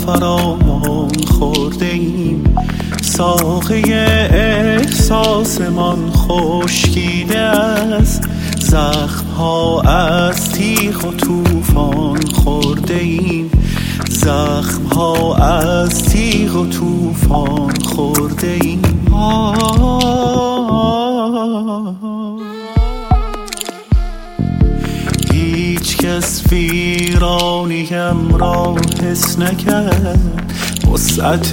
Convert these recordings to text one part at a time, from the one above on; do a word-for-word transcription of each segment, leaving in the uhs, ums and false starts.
فراوان خورده ایم، ساقه احساسمان خشکیده است، زخم ها از تیغ و طوفان خورده ایم، زخم ها از تیغ و طوفان خورده ایم. هیچ کس ویرانیم را حس نکرد، وسعت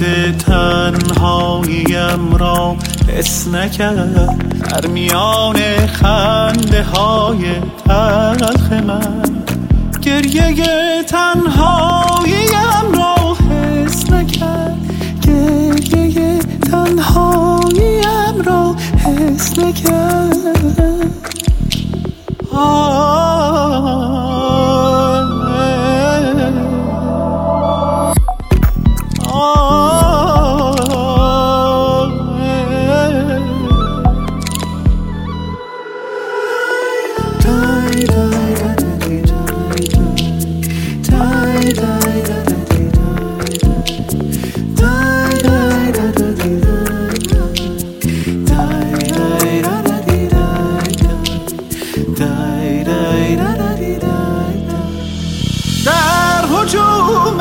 تنهاییم را حس نکرد، در میان خنده های تلخ من گریه تنهاییم را حس نکرد، گریه تنهاییم را حس نکرد. آه در هجوم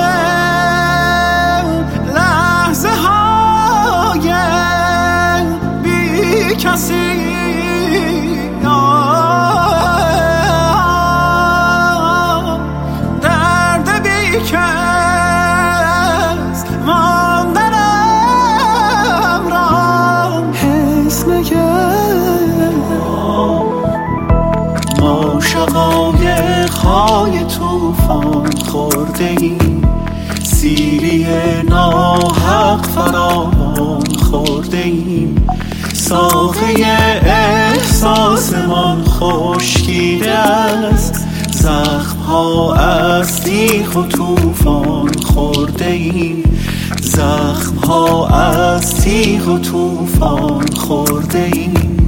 لحظه های بی کسی، درد بی کس ماندنم را حس نکرد. ما شقایق‌های طوفان خورده ایم، سیلی ناحق فراوان خورده ایم، ساقه احساسمان خشکیده است، زخم ها از تیغ و طوفان خورده ایم، زخم ها از تیغ و طوفان خورده ایم.